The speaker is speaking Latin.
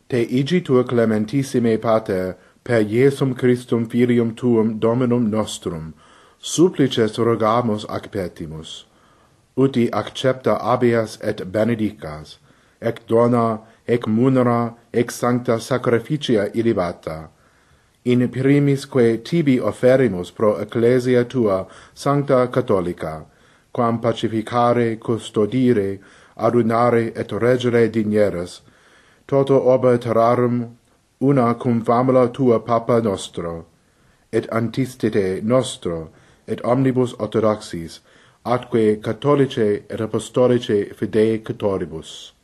te igitur clementissime pater per Iesum Christum filium tuum Dominum nostrum, supplices rogamus ac petimus, uti accepta habeas et benedicas, ec dona, ec munera, ec sancta sacrificia illibata, in primisque tibi offerimus pro ecclesia tua sancta catholica, quam pacificare, custodire, adunare et reggere digneris, toto orbe terrarum, una cum famula tua Papa nostro, et antistite nostro, et omnibus orthodoxis, atque catholice et apostolice fidei catoribus.